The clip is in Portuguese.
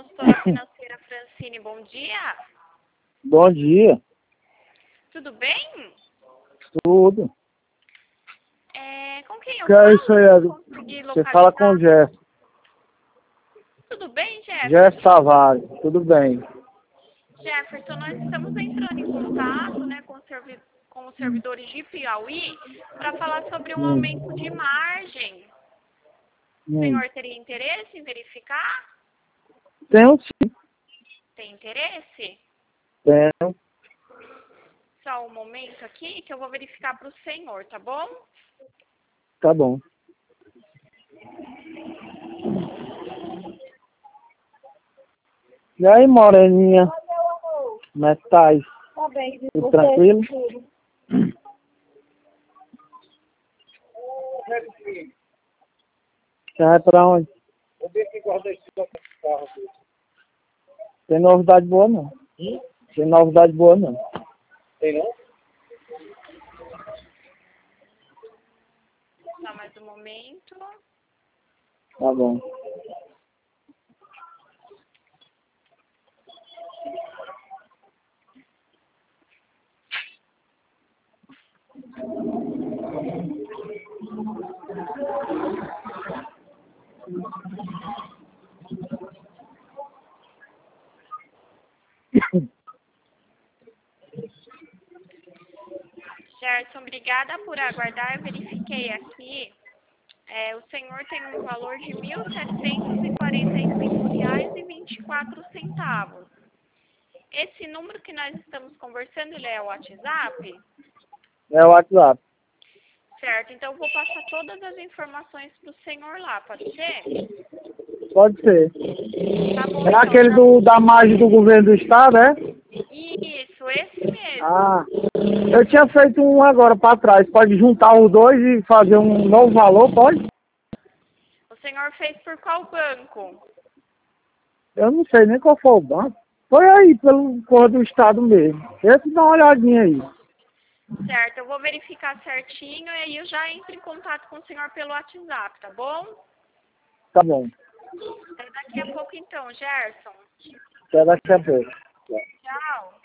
consultora financeira Francine, bom dia. Bom dia. Tudo bem? Tudo. Com quem eu Que é falo? isso aí? Consegui Você fala com o localizar. Jeff. Tudo bem, Jefferson? Jeff Tavares. Tudo bem. Jefferson, nós estamos entrando em contato, né, com os servidores de Piauí para falar sobre um aumento de margem. O senhor teria interesse em verificar? Tenho sim. Tem interesse? Tenho. Só um momento aqui que eu vou verificar para o senhor, tá bom? Tá bom. E aí, moreninha? Como é que tá aí? Tá bem, Tudo tranquilo? Você vai pra onde? Tem novidade boa não. Tem novidade boa não. Tem não? Só mais um momento. Tá bom. Gerson, obrigada por aguardar. Eu verifiquei aqui. O senhor tem um valor de R$ 1.745,24. Esse número que nós estamos conversando, ele é o WhatsApp? É o WhatsApp. Certo, então eu vou passar todas as informações para o senhor lá, pode ser? Pode ser. Tá bom, É então. aquele da margem do governo do estado, é? Isso, esse mesmo. Ah, eu tinha feito um agora para trás. Pode juntar os dois e fazer um novo valor, pode? O senhor fez por qual banco? Eu não sei nem qual foi o banco. Foi aí, pelo cor do estado mesmo. Esse dá uma olhadinha aí. Certo, eu vou verificar certinho e aí eu já entro em contato com o senhor pelo WhatsApp, tá bom? Tá bom. Até daqui a pouco então, Gerson. Até daqui a pouco. Tchau.